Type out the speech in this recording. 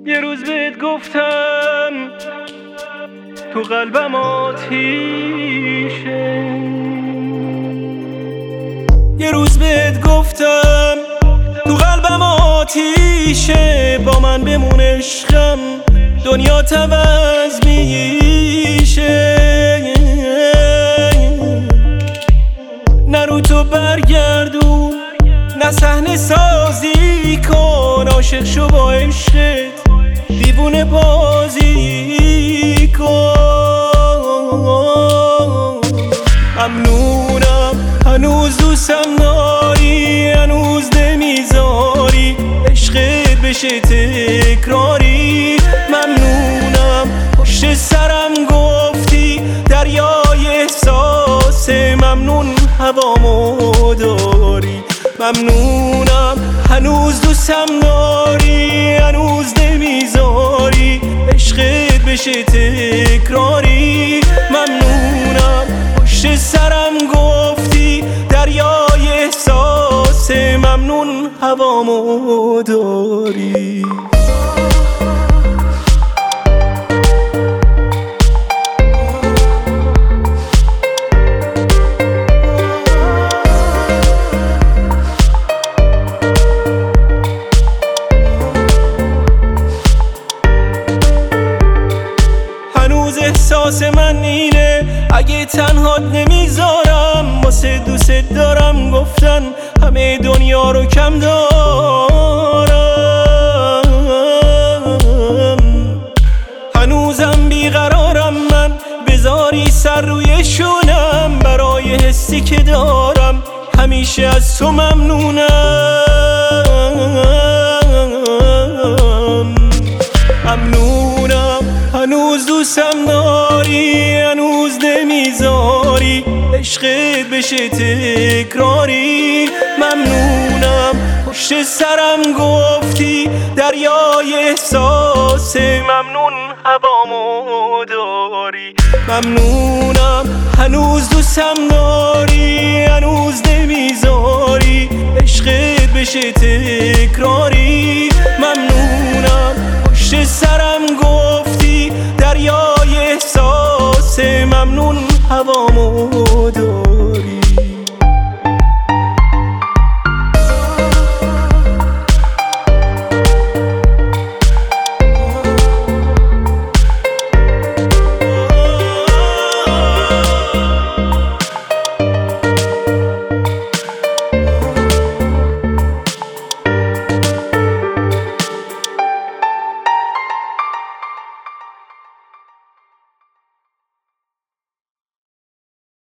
یه روز بهت گفتم تو قلبم آتیشه، یه روز بهت گفتم تو قلبم آتیشه، با من بمون عشقم دنیا عوض میشه. نه رو تو برگردون، نه صحنه سازی کن، عاشق شو با عشقت دیوونه بازی کن. ممنونم هنوز دوستم داری، هنوز نمیذاری عشقت بشه تکراری. ممنونم پشت سرم گفتی دریای احساس، ممنون هوامو داری. ممنونم هنوز دوستم داری، هنوز نمیذاری عشقت بشه تکراری. ممنونم پشت سرم گفتی دریای احساس، ممنون هوامو داری. احساس من اینه اگه تنهات نمیذارم، واسه دوست دارم گفتن همه دنیا رو کم دارم. هنوزم بیقرارم من، بذاری سر روی شونم، برای حسی که دارم همیشه از تو ممنونم. ممنونم هنوز دوستم داری، هنوز نمیذاری عشقت بشه تکراری. ممنونم پشت سرم گفتی دریای احساس، ممنون هوامو داری. ممنونم هنوز دوستم داری، هنوز نمیذاری عشقت بشه تکراری. ممنونم پشت سرم گفتی دریای احساس، ممنون هوامو داری.